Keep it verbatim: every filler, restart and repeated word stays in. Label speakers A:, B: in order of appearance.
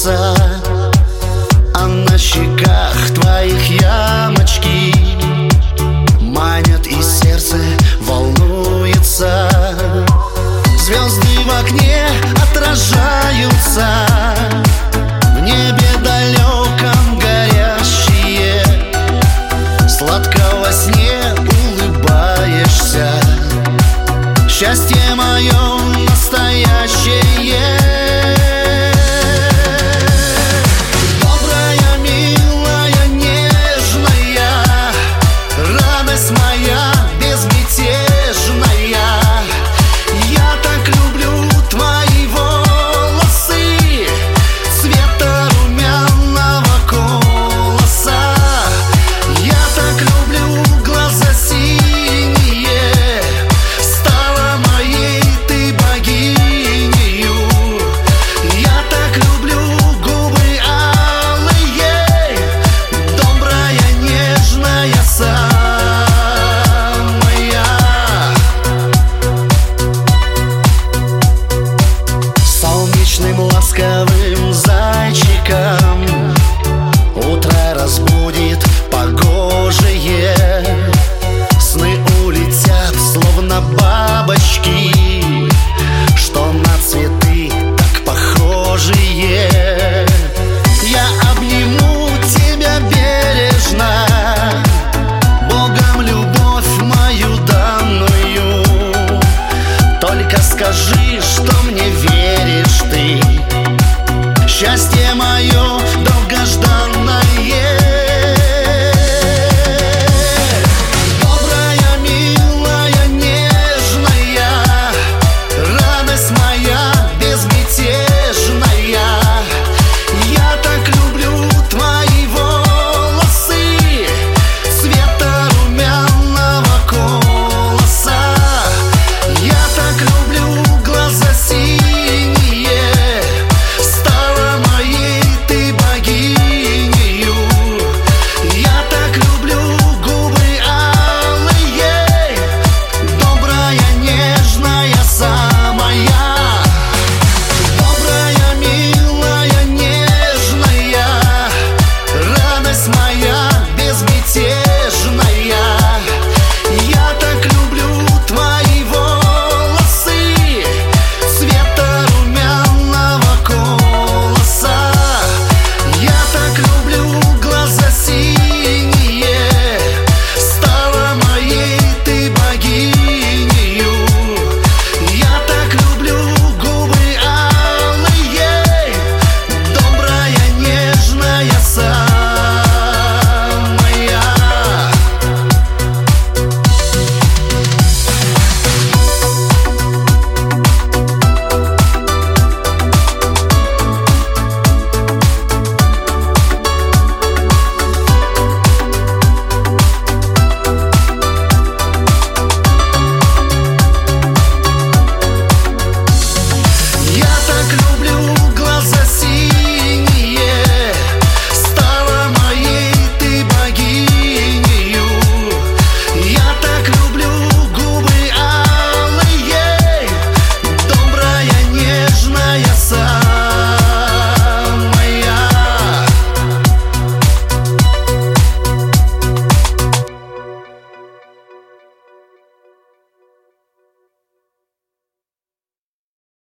A: улыбаться, а на щеках твоих ямочки манят, и сердце волнуется. Звезды в окне отражаются, в небе далеком горящие. Сладко во сне улыбаешься, счастье мое настоящее. Добрая, милая, нежная, радость моя безмятежная. Я так люблю твои волосы цвета румяного колоса. Я так люблю глаза синие, стала моей ты богинею. Я так люблю губы алые, добрая, нежная самая. Солнечным ласковым за